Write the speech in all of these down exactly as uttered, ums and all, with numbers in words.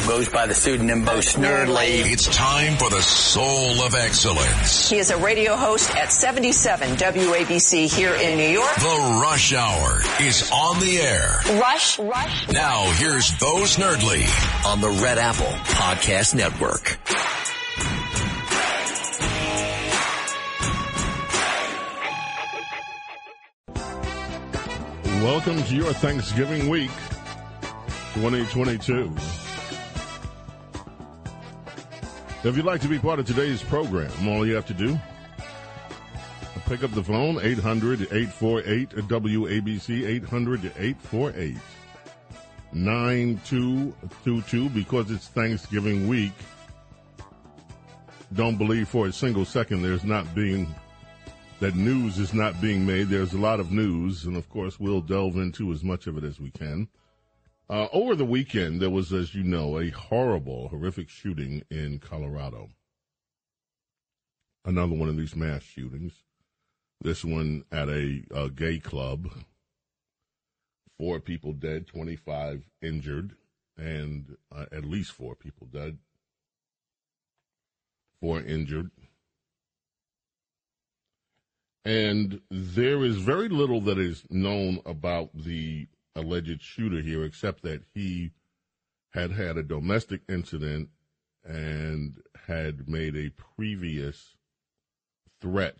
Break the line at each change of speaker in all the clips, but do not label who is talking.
goes by the pseudonym Bo Snerdley.
It's time for the Soul of Excellence.
He is a radio host at seventy-seven W A B C here in New York.
The Rush Hour is on the air.
Rush, Rush.
Now here's Bo Snerdley on the Red Apple Podcast Network.
Welcome to your Thanksgiving week, twenty twenty-two. If you'd like to be part of today's program, all you have to do, pick up the phone, eight hundred, eight four eight, W A B C, eight hundred, eight four eight, nine two two two. Because it's Thanksgiving week, don't believe for a single second there's not being, that news is not being made. There's a lot of news, and of course we'll delve into as much of it as we can. Uh, over the weekend, there was, as you know, a horrible, horrific shooting in Colorado. Another one of these mass shootings. This one at a, a gay club. Four people dead, twenty-five injured, and uh, at least four people dead. Four injured. And there is very little that is known about the alleged shooter here, except that he had had a domestic incident and had made a previous threat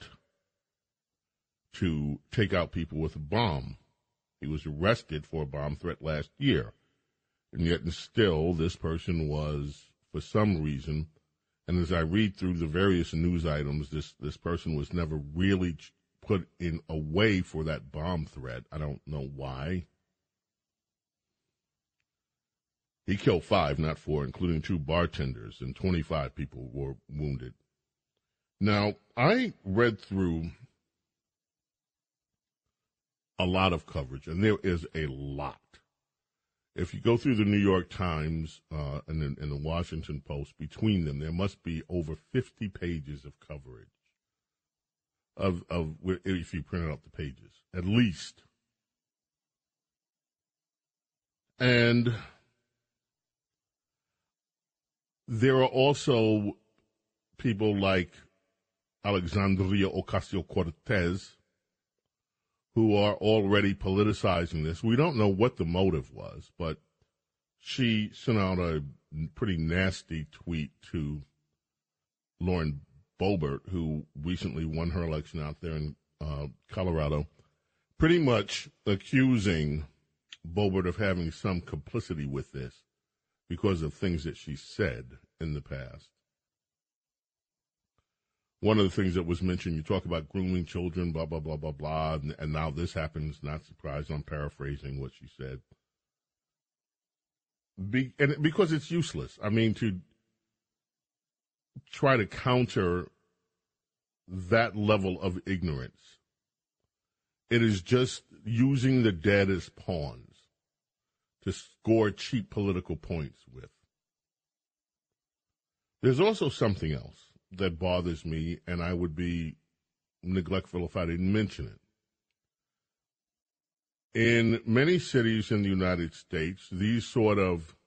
to take out people with a bomb. He was arrested for a bomb threat last year. And yet and still, this person was, for some reason, and as I read through the various news items, this, this person was never really put in away for that bomb threat. I don't know why. He killed five, not four, including two bartenders, and twenty-five people were wounded. Now, I read through a lot of coverage, and there is a lot. If you go through the New York Times uh, and, the, and the Washington Post, between them, there must be over fifty pages of coverage of, of if you print out the pages, at least. And there are also people like Alexandria Ocasio-Cortez who are already politicizing this. We don't know what the motive was, but she sent out a pretty nasty tweet to Lauren Boebert, who recently won her election out there in uh, Colorado, pretty much accusing Boebert of having some complicity with this because of things that she said in the past. One of the things that was mentioned, you talk about grooming children, blah, blah, blah, blah, blah, and, and now this happens, not surprised. I'm paraphrasing what she said. Be, and because it's useless. I mean, to try to counter that level of ignorance, it is just using the dead as pawns to score cheap political points with. There's also something else that bothers me, and I would be neglectful if I didn't mention it. In many cities in the United States, these sort of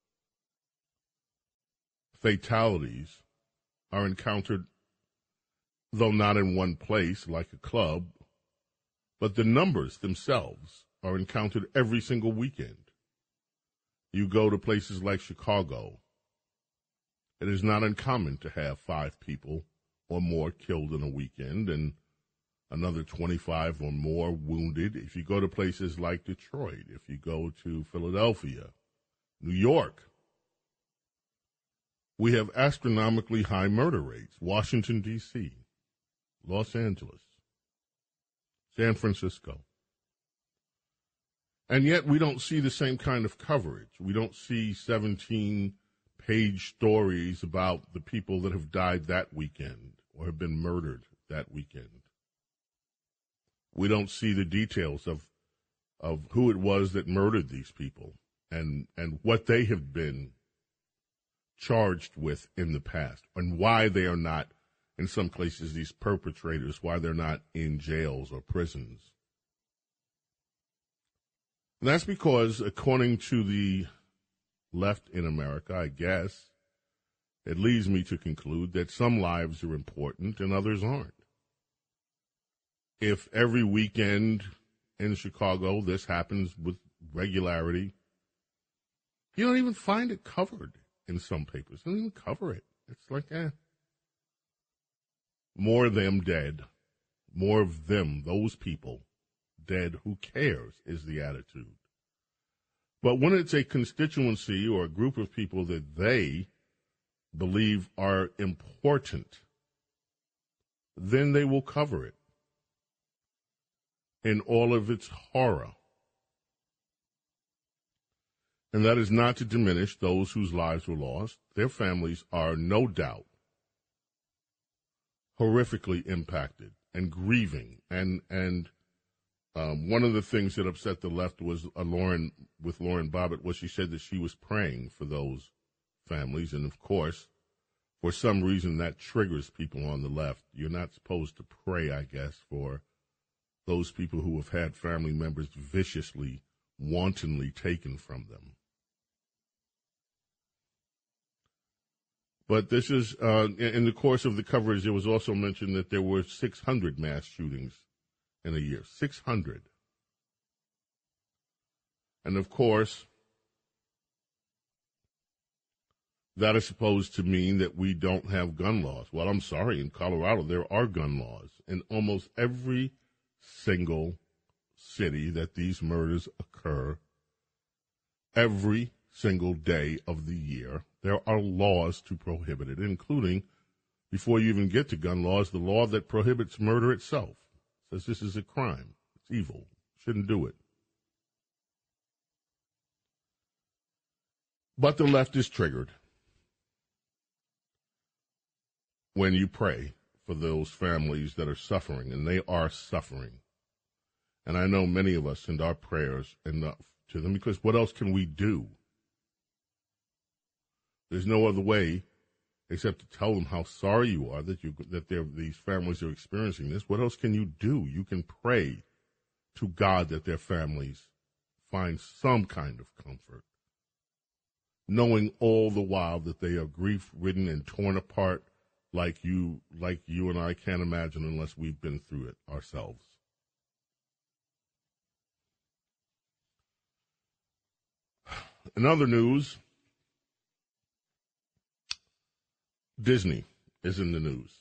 fatalities are encountered, though not in one place like a club, but the numbers themselves are encountered every single weekend. You go to places like Chicago, it is not uncommon to have five people or more killed in a weekend and another twenty-five or more wounded. If you go to places like Detroit, if you go to Philadelphia, New York, we have astronomically high murder rates. Washington, D C, Los Angeles, San Francisco. And yet we don't see the same kind of coverage. We don't see seventeen-page stories about the people that have died that weekend or have been murdered that weekend. We don't see the details of of who it was that murdered these people and, and what they have been charged with in the past and why they are not, in some cases, these perpetrators, why they're not in jails or prisons. And that's because, according to the left in America, I guess, it leads me to conclude that some lives are important and others aren't. If every weekend in Chicago this happens with regularity, you don't even find it covered in some papers. They don't even cover it. It's like, eh. More of them dead. More of them, those people, dead. Who cares, is the attitude. But when it's a constituency or a group of people that they believe are important, then they will cover it in all of its horror. And that is not to diminish those whose lives were lost. Their families are no doubt horrifically impacted and grieving. And and um, one of the things that upset the left was uh, Lauren, with Lauren Bobbitt, was she said that she was praying for those families. And, of course, for some reason that triggers people on the left. You're not supposed to pray, I guess, for those people who have had family members viciously, wantonly taken from them. But this is, uh, in the course of the coverage, it was also mentioned that there were six hundred mass shootings in a year. six hundred. And, of course, that is supposed to mean that we don't have gun laws. Well, I'm sorry, in Colorado there are gun laws. In almost every single city that these murders occur, every single day of the year, there are laws to prohibit it, including, before you even get to gun laws, the law that prohibits murder itself. Says this is a crime. It's evil. Shouldn't do it. But the left is triggered when you pray for those families that are suffering, and they are suffering. And I know many of us send our prayers enough to them, because what else can we do? There's no other way except to tell them how sorry you are that you that these families are experiencing this. What else can you do? You can pray to God that their families find some kind of comfort, knowing all the while that they are grief-ridden and torn apart like you like you and I can't imagine unless we've been through it ourselves. In other news, Disney is in the news.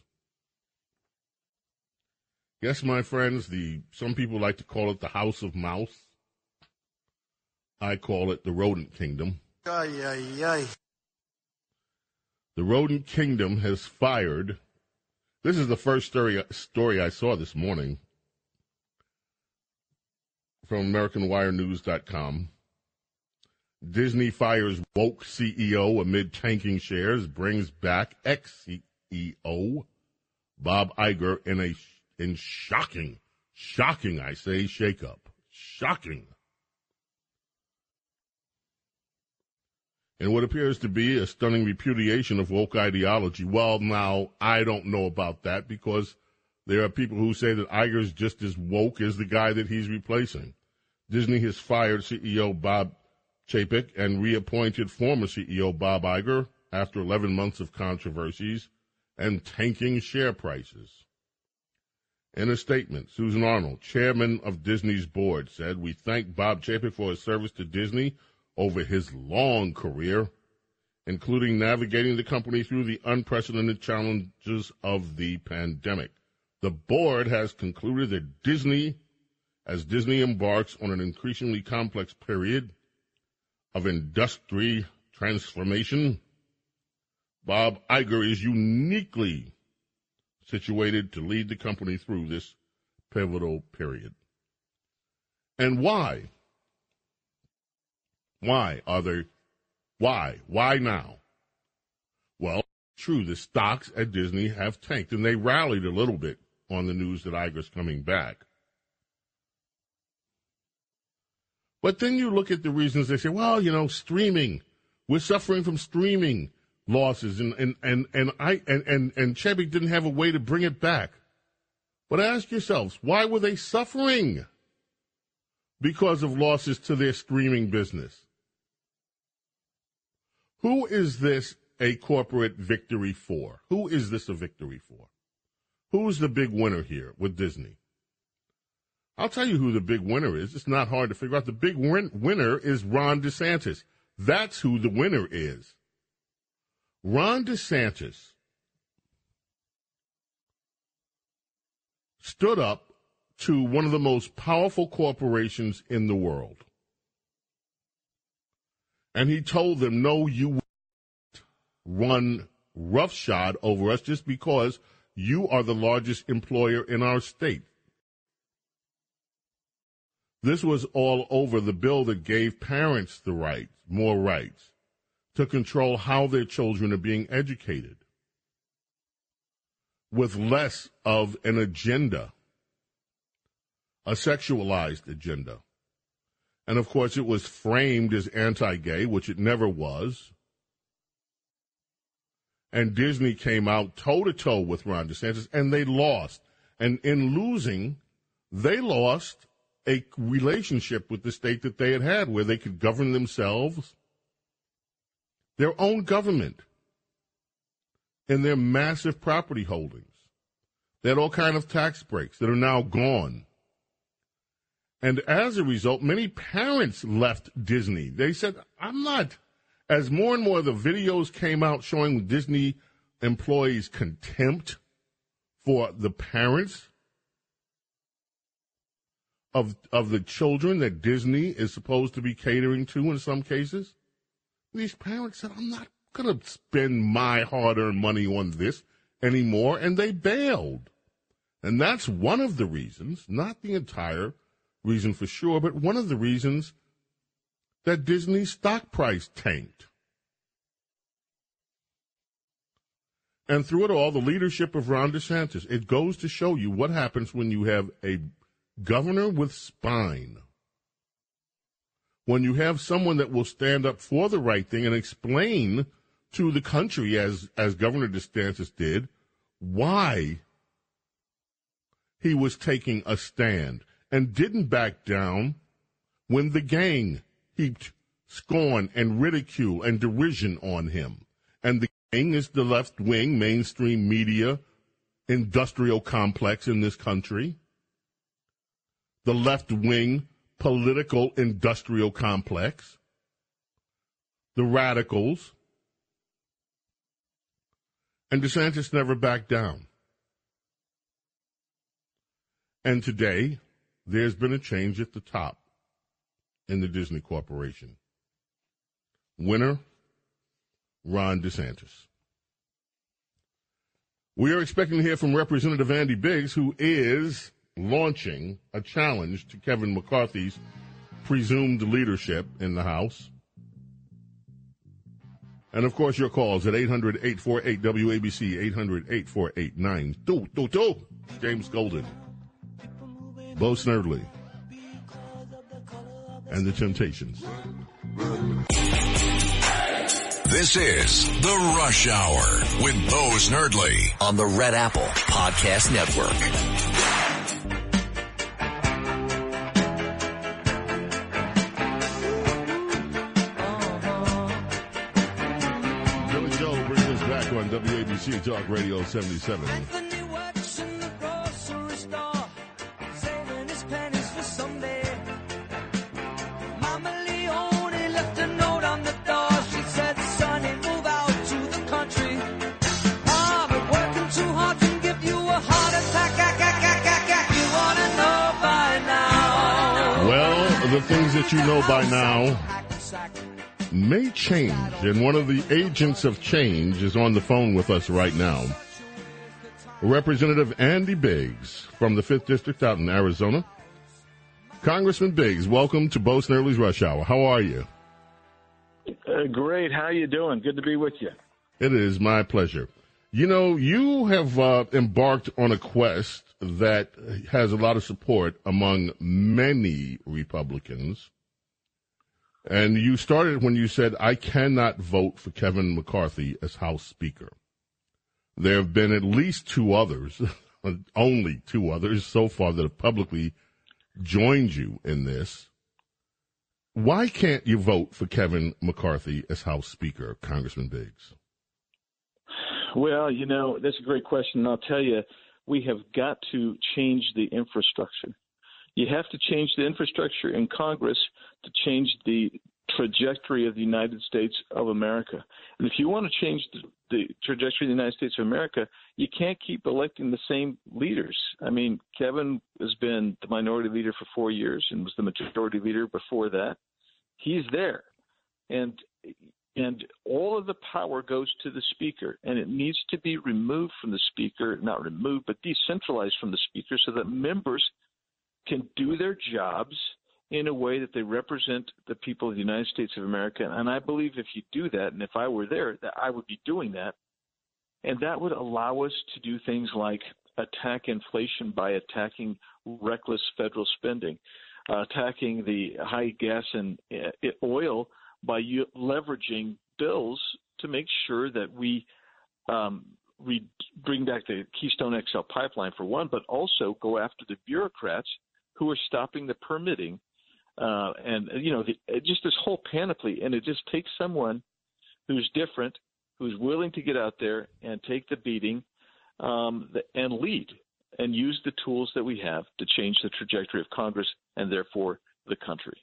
Yes, my friends, the some people like to call it the House of Mouse. I call it the Rodent Kingdom.
Ay, ay, ay.
The Rodent Kingdom has fired. This is the first story, story I saw this morning from American Wire News dot com. Disney fires woke C E O amid tanking shares, brings back ex-C E O Bob Iger in a in shocking, shocking, I say, shakeup. Shocking. In what appears to be a stunning repudiation of woke ideology. Well, now, I don't know about that, because there are people who say that Iger's just as woke as the guy that he's replacing. Disney has fired C E O Bob Chapek and reappointed former C E O Bob Iger after eleven months of controversies and tanking share prices. In a statement, Susan Arnold, chairman of Disney's board, said, "We thank Bob Chapek for his service to Disney over his long career, including navigating the company through the unprecedented challenges of the pandemic. The board has concluded that Disney, as Disney embarks on an increasingly complex period of industry transformation, Bob Iger is uniquely situated to lead the company through this pivotal period." And why? Why are they, why? Why now? Well, true, the stocks at Disney have tanked, and they rallied a little bit on the news that Iger's coming back. But then you look at the reasons. They say, well, you know, streaming. We're suffering from streaming losses, and and and and I and and, and Chapek didn't have a way to bring it back. But ask yourselves, why were they suffering? Because of losses to their streaming business. Who is this a corporate victory for? Who is this a victory for? Who's the big winner here with Disney? I'll tell you who the big winner is. It's not hard to figure out. The big win- winner is Ron DeSantis. That's who the winner is. Ron DeSantis stood up to one of the most powerful corporations in the world. And he told them, no, you won't run roughshod over us just because you are the largest employer in our state. This was all over the bill that gave parents the rights, more rights, to control how their children are being educated, with less of an agenda, a sexualized agenda. And, of course, it was framed as anti-gay, which it never was. And Disney came out toe-to-toe with Ron DeSantis, and they lost. And in losing, they lost a relationship with the state that they had had where they could govern themselves, their own government, and their massive property holdings. They had all kinds of tax breaks that are now gone. And as a result, many parents left Disney. They said, I'm not, as more and more of the videos came out showing Disney employees' contempt for the parents of of the children that Disney is supposed to be catering to in some cases, these parents said, I'm not going to spend my hard-earned money on this anymore, and they bailed. And that's one of the reasons, not the entire reason for sure, but one of the reasons that Disney's stock price tanked. And through it all, the leadership of Ron DeSantis, it goes to show you what happens when you have a governor with spine. When you have someone that will stand up for the right thing and explain to the country, as, as Governor DeSantis did, why he was taking a stand and didn't back down when the gang heaped scorn and ridicule and derision on him. And the gang is the left-wing mainstream media industrial complex in this country, the left-wing political industrial complex, the radicals, and DeSantis never backed down. And today, there's been a change at the top in the Disney Corporation. Winner, Ron DeSantis. We are expecting to hear from Representative Andy Biggs, who is launching a challenge to Kevin McCarthy's presumed leadership in the House. And, of course, your calls at eight hundred, eight four eight, W A B C, eight hundred, eight four eight, nine two two two. James Golden, Bo Snerdley, and the Temptations.
This is The Rush Hour with Bo Snerdley on the Red Apple Podcast Network.
On W A B C Talk Radio seventy-seven.
Anthony works in the grocery store, saving his pennies for someday. Mama Leone left a note on the door. She said, Sonny, move out to the country. Ah, but working too hard can give you a heart attack. You wanna know by now.
Well, the things that you know by now may change, and one of the agents of change is on the phone with us right now. Representative Andy Biggs from the fifth District out in Arizona. Congressman Biggs, welcome to Bo Snerdley's Rush Hour. How are you?
Uh, great. How you doing? Good to be with you.
It is my pleasure. You know, you have uh, embarked on a quest that has a lot of support among many Republicans. And you started when you said, I cannot vote for Kevin McCarthy as House Speaker. There have been at least two others, only two others so far that have publicly joined you in this. why can't you vote for Kevin McCarthy as House Speaker, Congressman Biggs?
Well, you know, that's a great question. And I'll tell you, we have got to change the infrastructure. You have to change the infrastructure in Congress to change the trajectory of the United States of America. And if you want to change the, the trajectory of the United States of America, you can't keep electing the same leaders. I mean, Kevin has been the minority leader for four years and was the majority leader before that. He's there. And and all of the power goes to the Speaker, and it needs to be removed from the Speaker, not removed, but decentralized from the Speaker so that members can do their jobs in a way that they represent the people of the United States of America. And I believe if you do that, and if I were there, that I would be doing that, and that would allow us to do things like attack inflation by attacking reckless federal spending, uh, attacking the high gas and uh, oil by u- leveraging bills to make sure that we um, we bring back the Keystone X L pipeline for one, but also go after the bureaucrats who are stopping the permitting, uh, and you know, the, just this whole panoply. And it just takes someone who's different, who's willing to get out there and take the beating, um, and lead, and use the tools that we have to change the trajectory of Congress and therefore the country.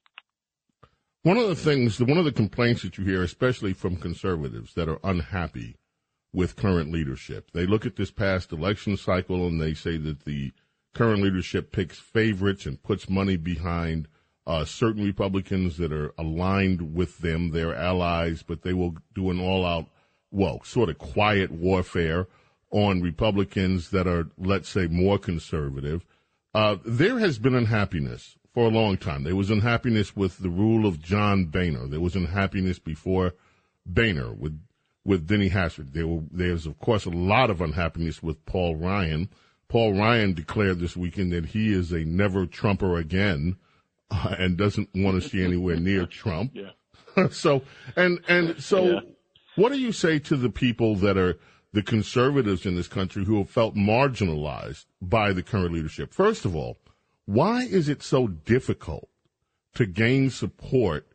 One of the things, one of the complaints that you hear, especially from conservatives that are unhappy with current leadership, they look at this past election cycle and they say that the current leadership picks favorites and puts money behind uh, certain Republicans that are aligned with them, their allies, but they will do an all-out, well, sort of quiet warfare on Republicans that are, let's say, more conservative. Uh, there has been unhappiness for a long time. There was unhappiness with the rule of John Boehner. There was unhappiness before Boehner with with Denny Hastert. There were, there's, of course, a lot of unhappiness with Paul Ryan. Paul Ryan declared this weekend that he is a never Trumper again uh, and doesn't want to see anywhere near Trump.
Yeah.
so, and, and so
yeah.
What do you say to the people that are the conservatives in this country who have felt marginalized by the current leadership? First of all, why is it so difficult to gain support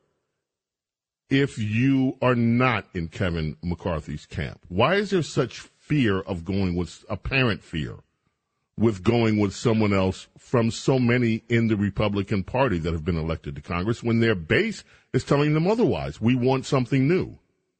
if you are not in Kevin McCarthy's camp? Why is there such fear of going with, apparent fear, with going with someone else from so many in the Republican Party that have been elected to Congress when their base is telling them otherwise? We want something new.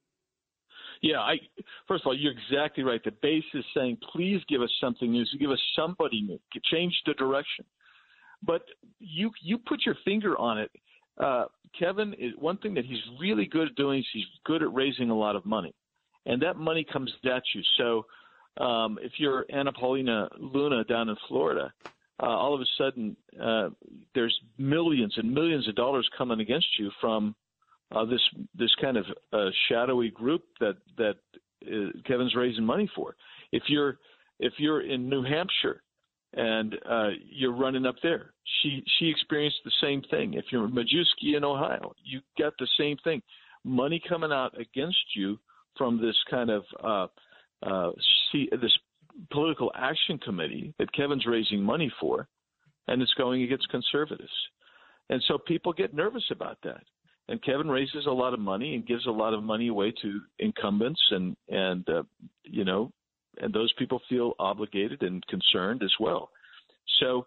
Yeah, I, first of all, you're exactly right. The base is saying, please give us something new. So give us somebody new. Change the direction. But you you put your finger on it. Uh, Kevin, is one thing that he's really good at doing is he's good at raising a lot of money. And that money comes at you. So um, if you're Anna Paulina Luna down in Florida, uh, all of a sudden uh, there's millions and millions of dollars coming against you from uh, this this kind of uh, shadowy group that that uh, Kevin's raising money for. If you're if you're in New Hampshire and uh, you're running up there, she she experienced the same thing. If you're Majewski in Ohio, you got the same thing. Money coming out against you from this kind of uh, uh, see, this political action committee that Kevin's raising money for, and it's going against conservatives. And so people get nervous about that. And Kevin raises a lot of money and gives a lot of money away to incumbents, and and uh, you know, and those people feel obligated and concerned as well. So,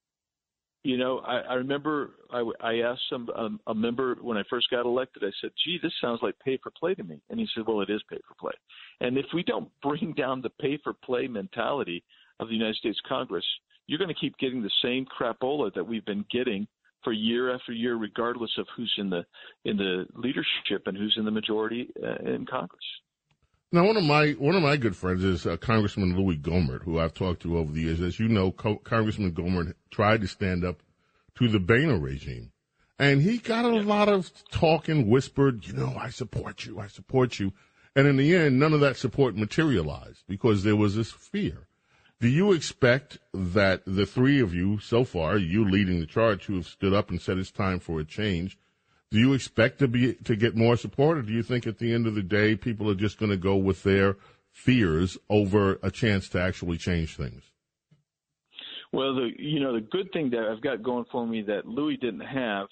you know, I, I remember I, I asked some um, a member when I first got elected. I said, "Gee, this sounds like pay for play to me." And he said, "Well, it is pay for play." And if we don't bring down the pay for play mentality of the United States Congress, you're going to keep getting the same crapola that we've been getting for year after year, regardless of who's in the in the leadership and who's in the majority uh, in Congress.
Now, one of my one of my good friends is uh, Congressman Louis Gohmert, who I've talked to over the years. As you know, Co- Congressman Gohmert tried to stand up to the Boehner regime, and he got a yeah. lot of talk and whispered, you know, I support you, I support you. And in the end, none of that support materialized because there was this fear. Do you expect that the three of you so far, you leading the charge, who have stood up and said it's time for a change, do you expect to be to get more support, or do you think at the end of the day people are just going to go with their fears over a chance to actually change things?
Well, the you know the good thing that I've got going for me that Louis didn't have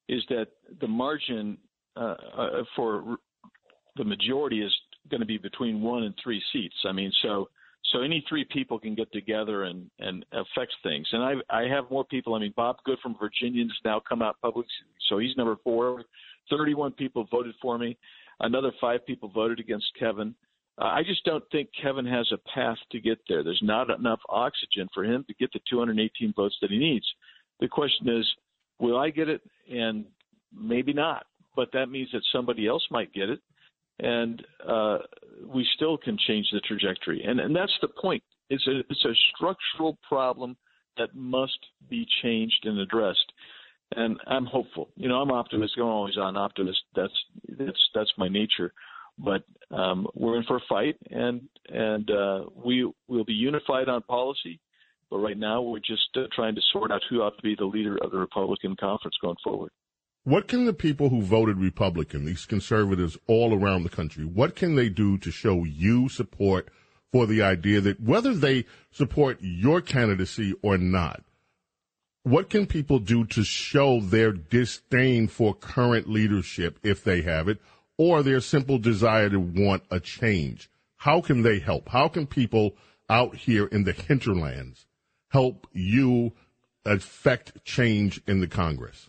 is that the margin uh, uh, for the majority is going to be between one and three seats. I mean, so so any three people can get together and, and affect things. And I I have more people. I mean, Bob Good from Virginia has now come out public, so he's number four. thirty-one people voted for me. Another five people voted against Kevin. Uh, I just don't think Kevin has a path to get there. There's not enough oxygen for him to get the two hundred eighteen votes that he needs. The question is, will I get it? And maybe not. But that means that somebody else might get it. And uh, we still can change the trajectory. And, and that's the point. It's a, it's a structural problem that must be changed and addressed. And I'm hopeful. You know, I'm optimistic. I'm always an optimist. That's that's that's my nature. But um, we're in for a fight, and and uh, we will be unified on policy. But right now, we're just uh, trying to sort out who ought to be the leader of the Republican conference going forward.
What can the people who voted Republican, these conservatives all around the country, what can they do to show you support for the idea that whether they support your candidacy or not, what can people do to show their disdain for current leadership, if they have it, or their simple desire to want a change? How can they help? How can people out here in the hinterlands help you affect change in the Congress?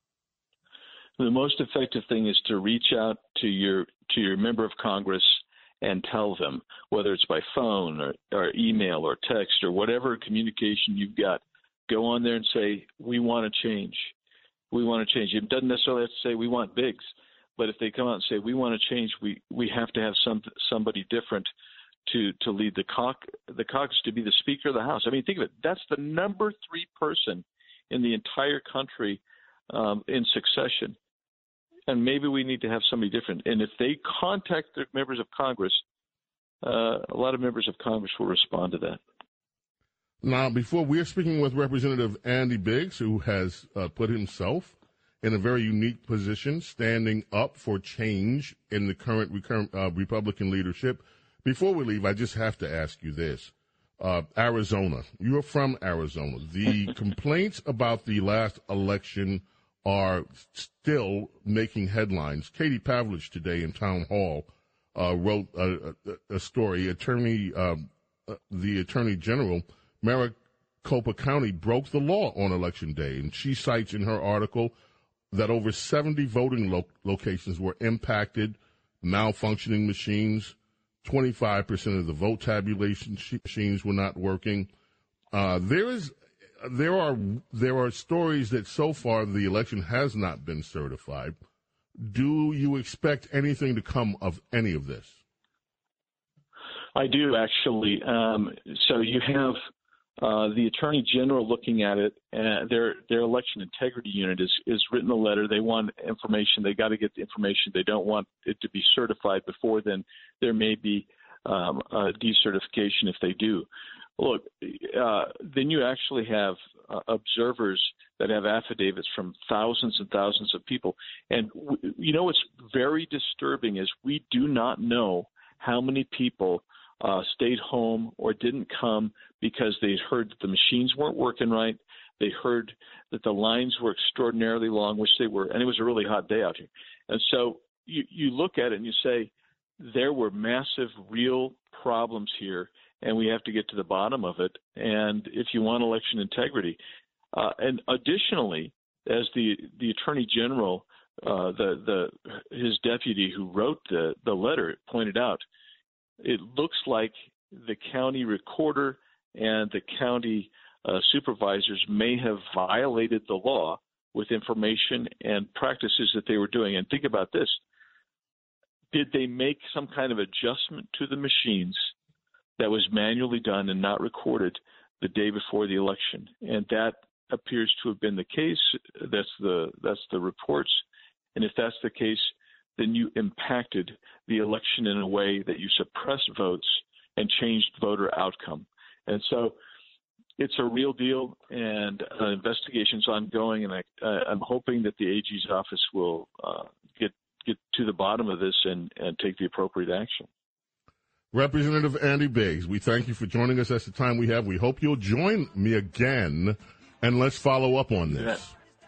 The most effective thing is to reach out to your to your member of Congress and tell them, whether it's by phone or, or email or text or whatever communication you've got, go on there and say, we want to change. We want to change. It doesn't necessarily have to say we want Biggs, but if they come out and say we want to change, we, we have to have some somebody different to, to lead the caucus, the caucus, to be the Speaker of the House. I mean, think of it. That's the number three person in the entire country um, in succession. And maybe we need to have somebody different. And if they contact their members of Congress, uh, a lot of members of Congress will respond to that.
Now, before we're speaking with Representative Andy Biggs, who has uh, put himself in a very unique position, standing up for change in the current recurrent, uh, Republican leadership. Before we leave, I just have to ask you this. Uh, Arizona, you're from Arizona. The complaints about the last election are still making headlines. Katie Pavlich today in Town Hall uh, wrote a, a, a story. Attorney, uh, the Attorney General, Maricopa County, broke the law on Election Day, and she cites in her article that over seventy voting lo- locations were impacted, malfunctioning machines, twenty-five percent of the vote tabulation sh- machines were not working. Uh, there is There are there are stories that so far the election has not been certified. Do you expect anything to come of any of this?
I do, actually. Um, so you have uh, the Attorney General looking at it, and their their election integrity unit is, is written a letter. They want information. They got to get the information. They don't want it to be certified before then. There may be um, a decertification if they do. Look, uh, then you actually have uh, observers that have affidavits from thousands and thousands of people. And, w- you know, what's very disturbing is we do not know how many people uh, stayed home or didn't come because they heard that the machines weren't working right. They heard that the lines were extraordinarily long, which they were, and it was a really hot day out here. And so you, you look at it and you say, there were massive, real problems here, and we have to get to the bottom of it. And if you want election integrity, uh, and additionally, as the, the Attorney General, uh, the the his deputy who wrote the, the letter pointed out, it looks like the county recorder and the county uh, supervisors may have violated the law with information and practices that they were doing. And think about this. Did they make some kind of adjustment to the machines that was manually done and not recorded the day before the election? And that appears to have been the case. That's the that's the reports. And if that's the case, then you impacted the election in a way that you suppressed votes and changed voter outcome. And so it's a real deal, and uh, investigation's ongoing, and I, uh, I'm hoping that the A G's office will uh, get get to the bottom of this and, and take the appropriate action.
Representative Andy Biggs, we thank you for joining us. That's the time we have. We hope you'll join me again, and let's follow up on this.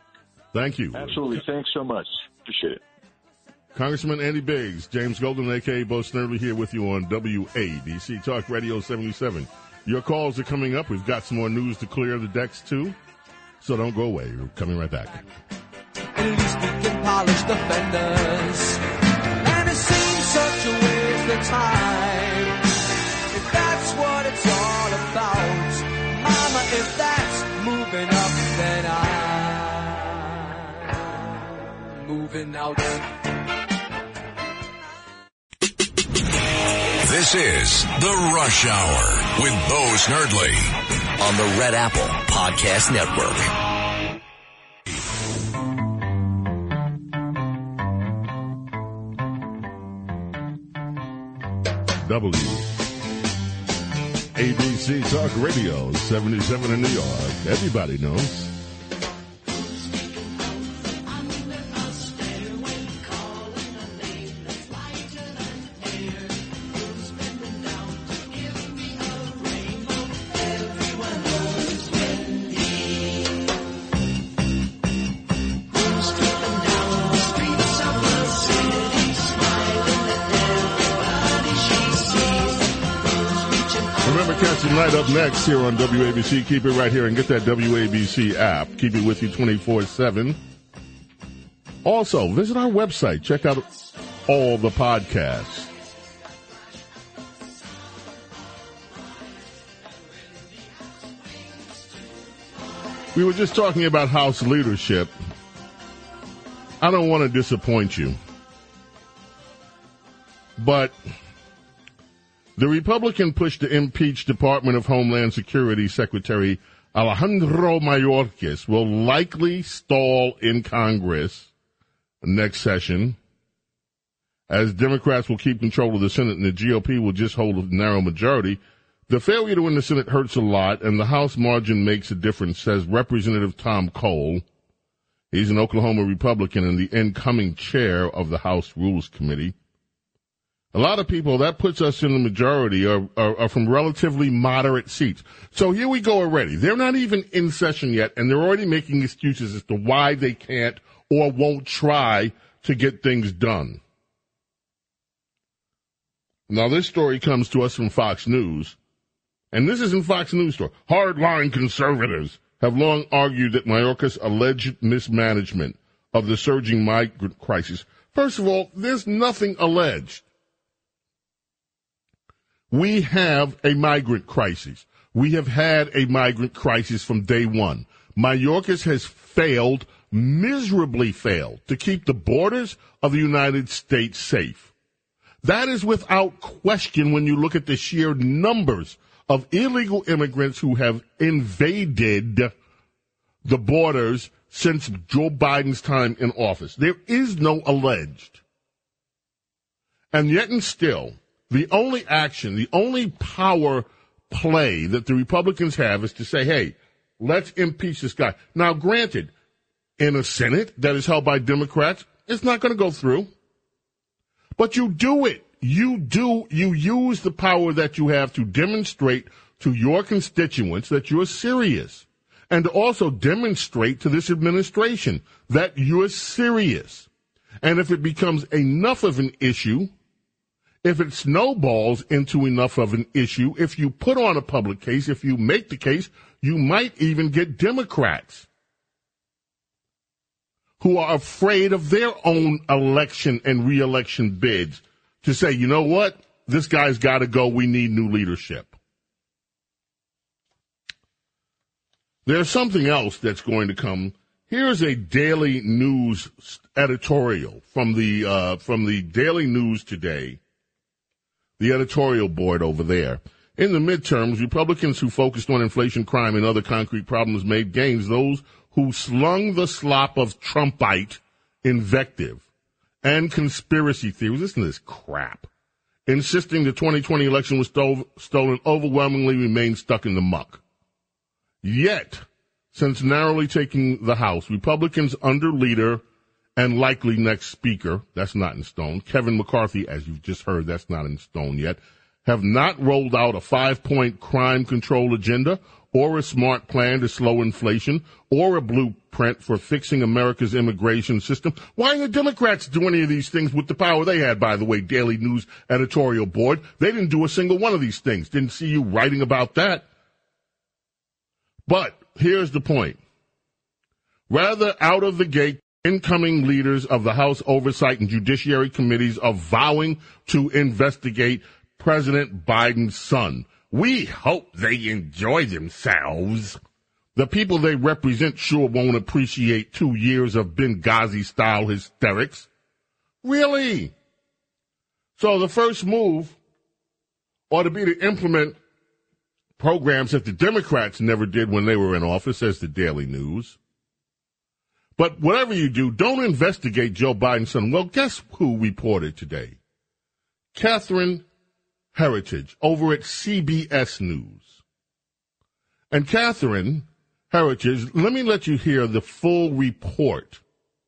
Thank you.
Absolutely. Thanks so much. Appreciate it.
Congressman Andy Biggs, James Golden, a k a. Bo Snerdley, here with you on W A B C Talk Radio seventy-seven. Your calls are coming up. We've got some more news to clear the decks, too. So don't go away. We're coming right back.
At least we can polish the fenders. And it seems such a waste of time. If that's what it's all about, Mama, if that's moving up, then I'm moving out.
This is The Rush Hour with Bo Snerdley on the Red Apple Podcast Network.
W A B C Talk Radio, seventy-seven in New York. Everybody knows. Night up next here on W A B C. Keep it right here and get that W A B C app. Keep it with you twenty-four seven. Also, visit our website. Check out all the podcasts. We were just talking about House leadership. I don't want to disappoint you, but the Republican push to impeach Department of Homeland Security Secretary Alejandro Mayorkas will likely stall in Congress next session, as Democrats will keep control of the Senate and the G O P will just hold a narrow majority. The failure to win the Senate hurts a lot, and the House margin makes a difference, says Representative Tom Cole. He's an Oklahoma Republican and the incoming chair of the House Rules Committee. A lot of people, that puts us in the majority, are, are, are from relatively moderate seats. So here we go already. They're not even in session yet, and they're already making excuses as to why they can't or won't try to get things done. Now, this story comes to us from Fox News, and this isn't Fox News story. Hardline conservatives have long argued that Mayorkas' alleged mismanagement of the surging migrant crisis. First of all, there's nothing alleged. We have a migrant crisis. We have had a migrant crisis from day one. Mayorkas has failed, miserably failed, to keep the borders of the United States safe. That is without question when you look at the sheer numbers of illegal immigrants who have invaded the borders since Joe Biden's time in office. There is no alleged. And yet and still, the only action, the only power play that the Republicans have is to say, hey, let's impeach this guy. Now, granted, in a Senate that is held by Democrats, it's not going to go through. But you do it. You do, you use the power that you have to demonstrate to your constituents that you're serious. And to also demonstrate to this administration that you're serious. And if it becomes enough of an issue, if it snowballs into enough of an issue, if you put on a public case, if you make the case, you might even get Democrats who are afraid of their own election and re-election bids to say, you know what, this guy's got to go, we need new leadership. There's something else that's going to come. Here's a Daily News editorial from the uh, from the Daily News today. The editorial board over there. In the midterms, Republicans who focused on inflation, crime, and other concrete problems made gains. Those who slung the slop of Trumpite invective and conspiracy theories, listen to this crap, insisting the twenty twenty election was stole, stolen, overwhelmingly remained stuck in the muck. Yet, since narrowly taking the House, Republicans under leader and likely next speaker, that's not in stone, Kevin McCarthy, as you've just heard, that's not in stone yet, have not rolled out a five-point crime control agenda or a smart plan to slow inflation, or a blueprint for fixing America's immigration system. Why didn't the Democrats do any of these things with the power they had, by the way, Daily News editorial board? They didn't do a single one of these things. Didn't see you writing about that. But here's the point. Rather, out of the gate, incoming leaders of the House Oversight and Judiciary Committees are vowing to investigate President Biden's son. We hope they enjoy themselves. The people they represent sure won't appreciate two years of Benghazi-style hysterics. Really? So the first move ought to be to implement programs that the Democrats never did when they were in office, says the Daily News. But whatever you do, don't investigate Joe Biden's son. Well, guess who reported today? Catherine Heritage over at C B S News. And Catherine Heritage, let me let you hear the full report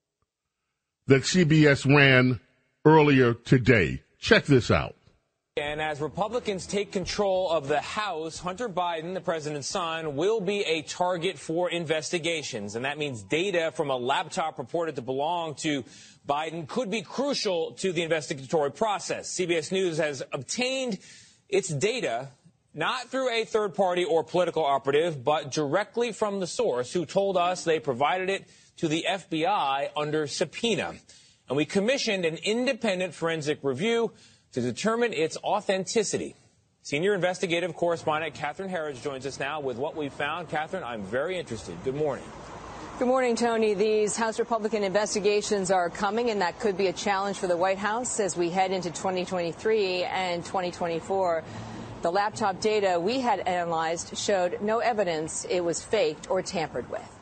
that C B S ran earlier today. Check this out.
And as Republicans take control of the House, Hunter Biden, the president's son, will be a target for investigations. And that means data from a laptop reported to belong to Biden could be crucial to the investigatory process. C B S News has obtained its data not through a third party or political operative, but directly from the source who told us they provided it to the F B I under subpoena. And we commissioned an independent forensic review to determine its authenticity. Senior investigative correspondent Catherine Herridge joins us now with what we found. Catherine, I'm very interested. Good morning.
Good morning, Tony. These House Republican investigations are coming, and that could be a challenge for the White House as we head into twenty twenty-three and twenty twenty-four. The laptop data we had analyzed showed no evidence it was faked or tampered with.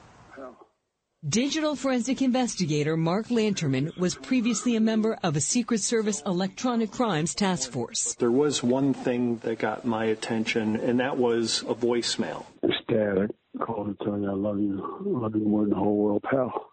Digital forensic investigator Mark Lanterman was previously a member of a Secret Service electronic crimes task force.
There was one thing that got my attention, and that was a voicemail.
It's Dad. I called to tell you I love you. I love you more than the whole world, pal.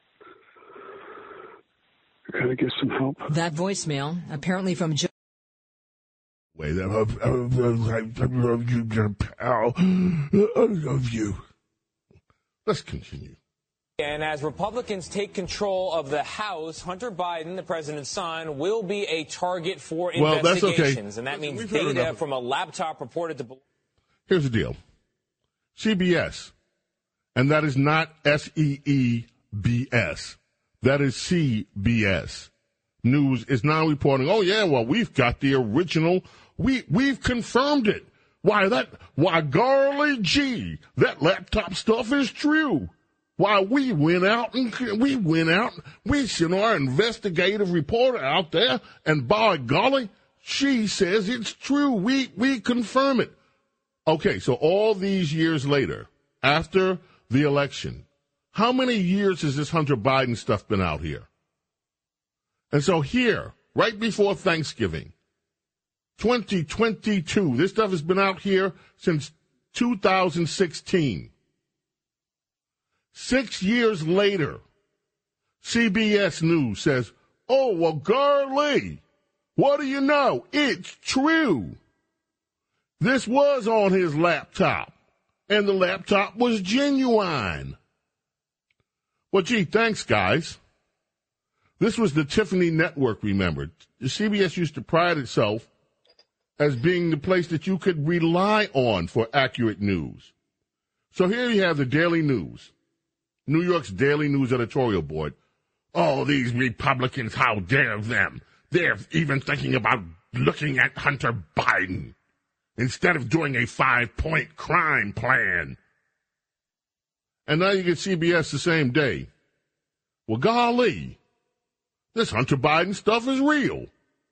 Can I get some help?
That voicemail, apparently from Joe.
Wait, I love, I love, I love you, pal. I love you. Let's continue.
And as Republicans take control of the House, Hunter Biden, the president's son, will be a target for
well,
investigations.
That's okay.
And that
Listen,
means data from a laptop reported to...
Here's the deal. C B S, and that is not S E E B S. That is C B S. News is now reporting, oh, yeah, well, we've got the original. We, we've confirmed it. Why, that, why, golly gee, that laptop stuff is true. Why, we went out and we went out, we sent our investigative reporter out there, and by golly, she says it's true. We, we confirm it. Okay, so all these years later, after the election, how many years has this Hunter Biden stuff been out here? And so here, right before Thanksgiving, twenty twenty-two, this stuff has been out here since two thousand sixteen. Six years later, C B S News says, oh, well, golly, what do you know? It's true. This was on his laptop, and the laptop was genuine. Well, gee, thanks, guys. This was the Tiffany Network, remember. The C B S used to pride itself as being the place that you could rely on for accurate news. So here you have the Daily News, New York's Daily News editorial board. Oh, these Republicans, how dare them? They're even thinking about looking at Hunter Biden instead of doing a five-point crime plan. And now you get C B S the same day. Well, golly, this Hunter Biden stuff is real.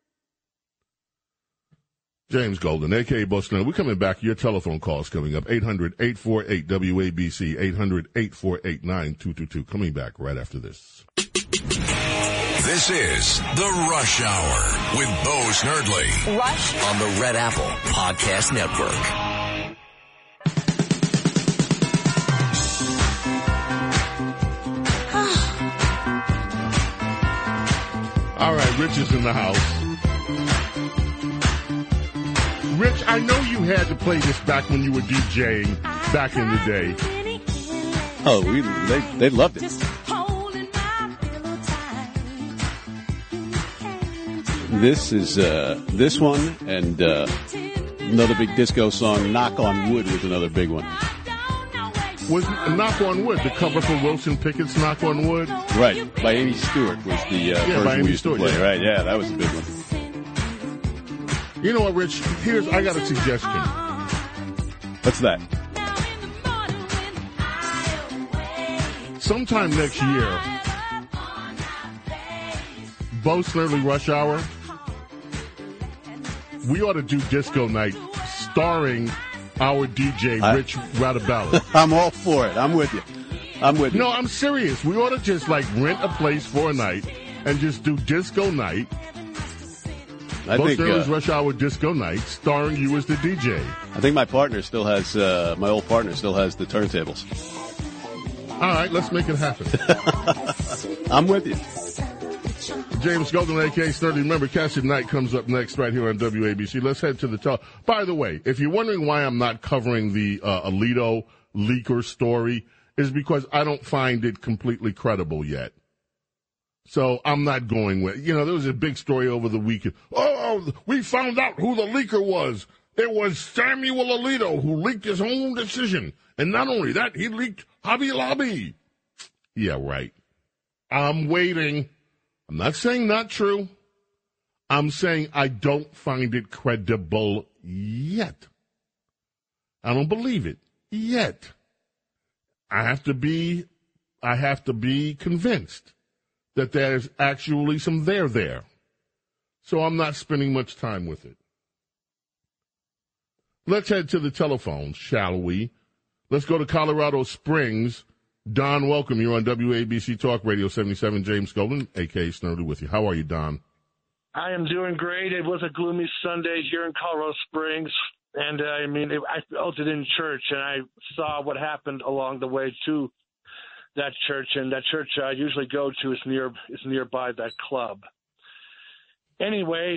James Golden, a k a. Boston. We're coming back. Your telephone calls coming up. eight hundred, eight four eight, W A B C, eight hundred, eight four eight, nine two two two. Coming back right after this.
This is The Rush Hour with Bo Snerdley.
Rush
on the Red Apple Podcast Network.
All right, Rich is in the house. Rich, I know you had to play this back when you were DJing. back in the day.
Oh, we they they loved it. This is uh, this one and uh, another big disco song. "Knock on Wood" was another big one.
Was "Knock on Wood" the cover for Wilson Pickett's "Knock on Wood"?
Right, by Amy Stewart was the uh,
yeah,
version
by Amy
we used
Stewart,
to play.
yeah.
Right, yeah, that was a big one.
You know what, Rich? Here's I got a suggestion.
What's that?
Sometime next year, Bo Snerdley Rush Hour, we ought to do disco night starring our D J, Rich Radabella.
I'm all for it. I'm with you. I'm with you.
No, I'm serious. We ought to just, like, rent a place for a night and just do disco night.
I
Bo
think
Snerdley's
uh,
Rush Hour disco night starring you as the D J.
I think my partner still has, uh, my old partner still has the turntables.
All right, let's make it happen.
I'm with you.
James Golden, a k a. Snerdley. Remember, Cash at Night comes up next right here on W A B C. Let's head to the top. By the way, if you're wondering why I'm not covering the uh, Alito leaker story, is because I don't find it completely credible yet. So I'm not going with, you know, there was a big story over the weekend. Oh, we found out who the leaker was. It was Samuel Alito who leaked his own decision. And not only that, he leaked Hobby Lobby. Yeah, right. I'm waiting. I'm not saying not true. I'm saying I don't find it credible yet. I don't believe it yet. I have to be, I have to be convinced that there's actually some there there. So I'm not spending much time with it. Let's head to the telephones, shall we? Let's go to Colorado Springs. Don, welcome. You're on W A B C Talk Radio seventy-seven. James Golden, a k a. Snerdley, with you. How are you, Don?
I am doing great. It was a gloomy Sunday here in Colorado Springs. And, uh, I mean, it, I felt it in church, and I saw what happened along the way to that church. And that church I usually go to is near is nearby that club. Anyway,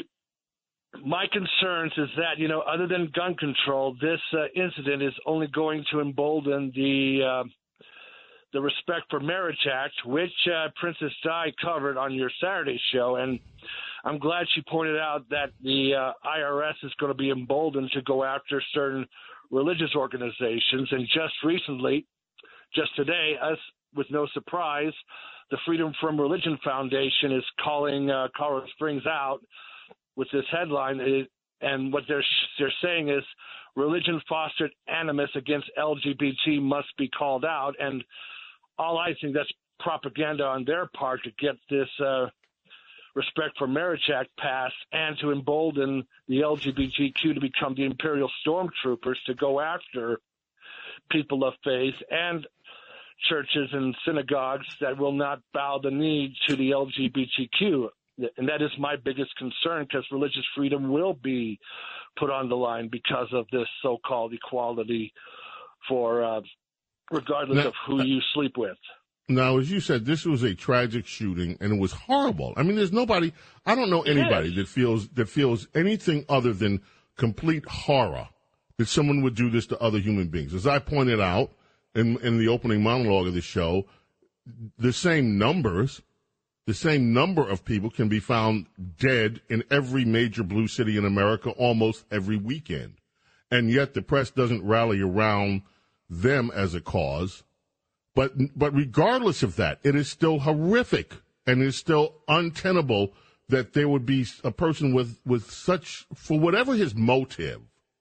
my concerns is that, you know, other than gun control, this uh, incident is only going to embolden the uh, the Respect for Marriage Act, which uh, Princess Di covered on your Saturday show. And I'm glad she pointed out that the uh, I R S is going to be emboldened to go after certain religious organizations. And just recently, just today, us with no surprise, the Freedom from Religion Foundation is calling uh, Colorado Springs out with this headline. It, and what they're they're saying is religion fostered animus against L G B T must be called out. And all I think that's propaganda on their part to get this uh, Respect for Marriage Act passed and to embolden the L G B T Q to become the imperial stormtroopers to go after people of faith and churches and synagogues that will not bow the knee to the L G B T Q. And that is my biggest concern, because religious freedom will be put on the line because of this so-called equality for uh, regardless
now,
of who you sleep with.
Now, as you said, this was a tragic shooting, and it was horrible. I mean, there's nobody, I don't know anybody that feels that feels anything other than complete horror that someone would do this to other human beings. As I pointed out in, in the opening monologue of the show, the same numbers, the same number of people can be found dead in every major blue city in America almost every weekend. And yet the press doesn't rally around them as a cause. But but regardless of that, it is still horrific, and it is still untenable that there would be a person with, with such, for whatever his motive,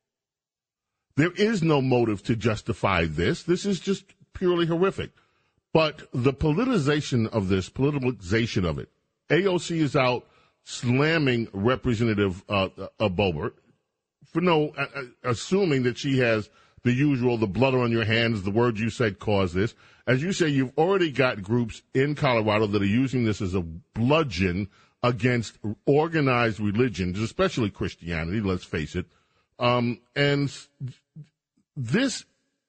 there is no motive to justify this. This is just purely horrific. But the politicization of this, politicization of it, A O C is out slamming Representative uh, uh, Boebert for no, uh, assuming that she has the usual, the blood on your hands, the word you said caused this. As you say, you've already got groups in Colorado that are using this as a bludgeon against organized religions, especially Christianity, let's face it. Um, and this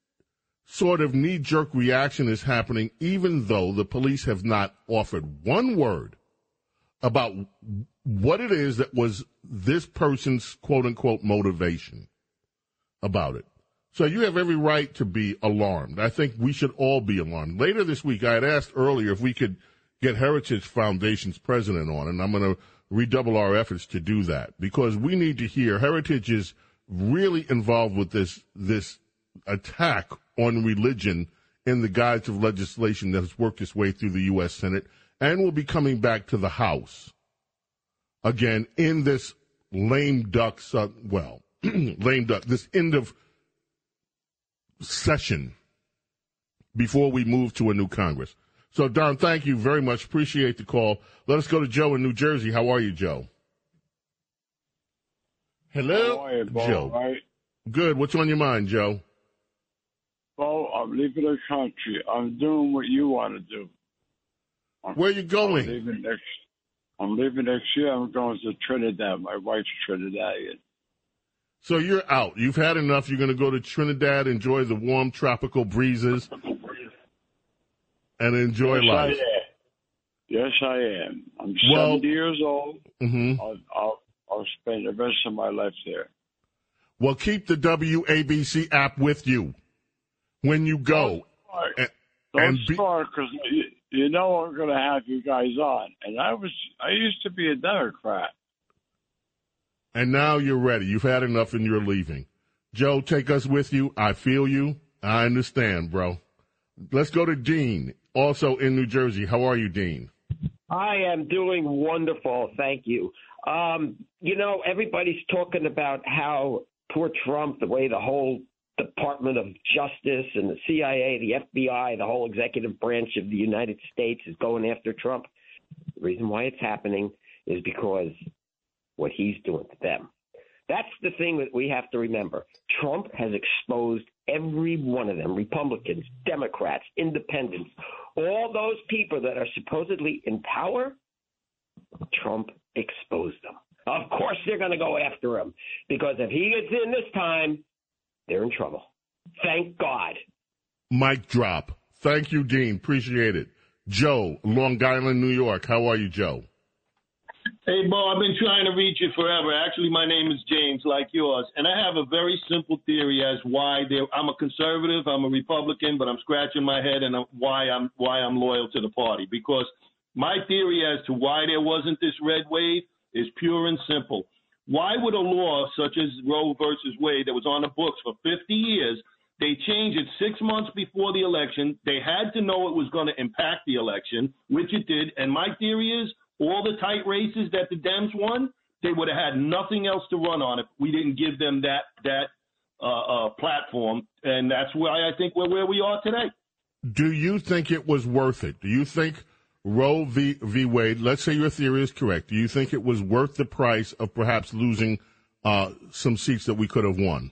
sort of knee-jerk reaction is happening even though the police have not offered one word about what it is that was this person's quote-unquote motivation about it. So you have every right to be alarmed. I think we should all be alarmed. Later this week, I had asked earlier if we could get Heritage Foundation's president on, and I'm going to redouble our efforts to do that because we need to hear Heritage is really involved with this this attack on religion in the guise of legislation that has worked its way through the U S Senate and will be coming back to the House again in this lame duck, uh, well, lame duck, this end of session before we move to a new Congress. So, Don, thank you very much. Appreciate the call. Let us go to Joe in New Jersey. How are you, Joe? Hello?
How are you, Bo?
Joe.
Right?
Good. What's on your mind, Joe?
Bo, I'm leaving the country. I'm doing what you want to do. I'm,
Where are you going?
I'm leaving next, I'm leaving next year. I'm going to Trinidad. My wife's Trinidadian.
So you're out. You've had enough. You're going to go to Trinidad, enjoy the warm tropical breezes, and enjoy
yes,
life.
I am. Yes, I am. I'm
well,
seventy years old.
Mm-hmm.
I'll, I'll, I'll spend the rest of my life there.
Well, keep the W A B C app with you when you go.
Don't
and,
Don't
be,
start because you, you know I'm going to have you guys on. And I was, I used to be a Democrat.
And now you're ready. You've had enough and you're leaving. Joe, take us with you. I feel you. I understand, bro. Let's go to Dean, also in New Jersey. How are you, Dean?
I am doing wonderful. Thank you. Um, you know, everybody's talking about how poor Trump, the way the whole Department of Justice and the C I A, the F B I, the whole executive branch of the United States is going after Trump. The reason why it's happening is because what he's doing to them. That's the thing that we have to remember. Trump has exposed every one of them, Republicans, Democrats, independents, all those people that are supposedly in power. Trump exposed them. Of course they're going to go after him because if he gets in this time, they're in trouble. Thank God.
Mic drop. Thank you, Dean. Appreciate it. Joe, Long Island, New York. How are you, Joe?
Hey, Bo, I've been trying to reach you forever. Actually, my name is James, like yours, and I have a very simple theory as why I'm a conservative, I'm a Republican, but I'm scratching my head and why I'm why I'm loyal to the party. Because my theory as to why there wasn't this red wave is pure and simple. Why would a law such as Roe versus Wade that was on the books for fifty years, they changed it six months before the election? They had to know it was going to impact the election, which it did. And my theory is, all the tight races that the Dems won, they would have had nothing else to run on if we didn't give them that that uh, uh, platform. And that's why I think we're where we are today.
Do you think it was worth it? Do you think Roe v. v. Wade, let's say your theory is correct, do you think it was worth the price of perhaps losing uh, some seats that we could have won?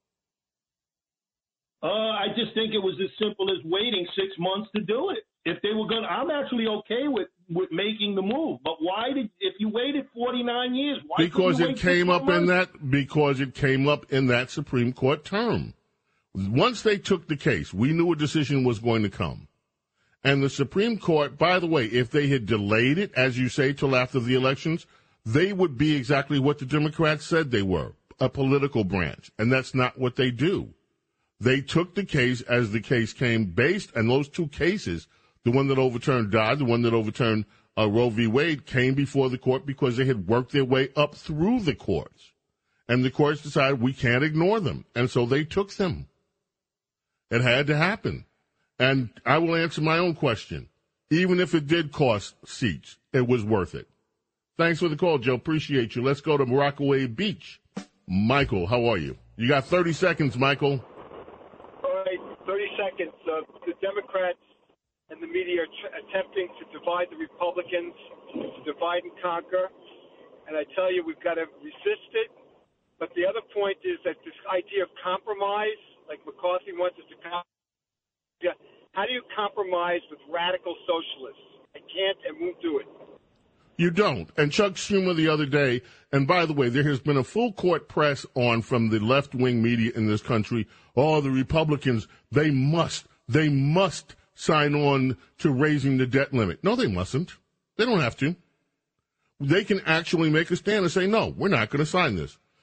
Uh, I just think it was as simple as waiting six months to do it. If they were going to, I'm actually okay with, with making the move. But why did, if you waited forty-nine years, why
Because it came up in that, because it came up in that Supreme Court term. Once they took the case, we knew a decision was going to come. And the Supreme Court, by the way, if they had delayed it, as you say, till after the elections, they would be exactly what the Democrats said they were, a political branch. And that's not what they do. They took the case as the case came based, and those two cases, the one that overturned Dodd, the one that overturned uh, Roe v. Wade, came before the court because they had worked their way up through the courts. And the courts decided we can't ignore them. And so they took them. It had to happen. And I will answer my own question. Even if it did cost seats, it was worth it. Thanks for the call, Joe. Appreciate you. Let's go to Rockaway Beach. Michael, how are you? You got thirty seconds, Michael.
All right, thirty seconds. Uh, the Democrats and the media are t- attempting to divide the Republicans, to divide and conquer. And I tell you, we've got to resist it. But the other point is that this idea of compromise, like McCarthy wants us to compromise, how do you compromise with radical socialists? I can't and won't do it.
You don't. And Chuck Schumer the other day, and by the way, there has been a full court press on from the left-wing media in this country. Oh, the Republicans, they must, they must sign on to raising the debt limit. No, they mustn't. They don't have to. They can actually make a stand and say, no, we're not going to sign this.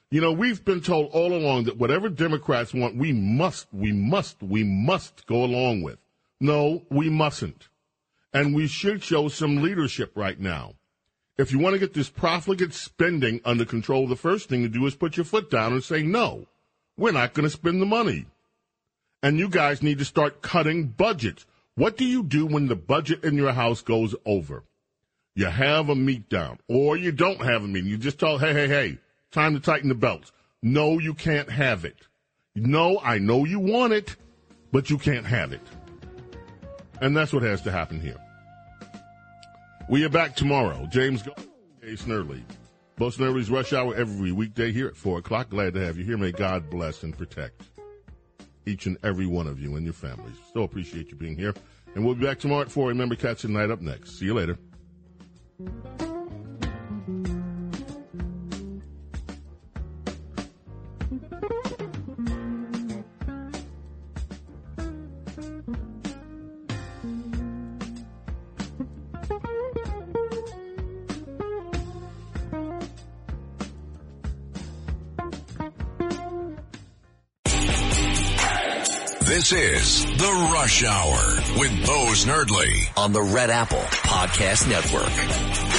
You know, we've been told all along that whatever Democrats want, we must, we must, we must go along with. No, we mustn't. And we should show some leadership right now. If you want to get this profligate spending under control, the first thing to do is put your foot down and say, no, we're not going to spend the money. And you guys need to start cutting budgets. What do you do when the budget in your house goes over? You have a meet down, or you don't have a meeting. You just tell, hey, hey, hey, time to tighten the belts. No, you can't have it. No, I know you want it, but you can't have it. And that's what has to happen here. We are back tomorrow. James Gold, Jay Snerdley. Bo Snerdley's Rush Hour every weekday here at four o'clock. Glad to have you here. May God bless and protect each and every one of you and your families. So appreciate you being here. And we'll be back tomorrow at four. Remember, Cats at Night up next. See you later.
This is The Rush Hour with Bo Snerdley on the Red Apple Podcast Network.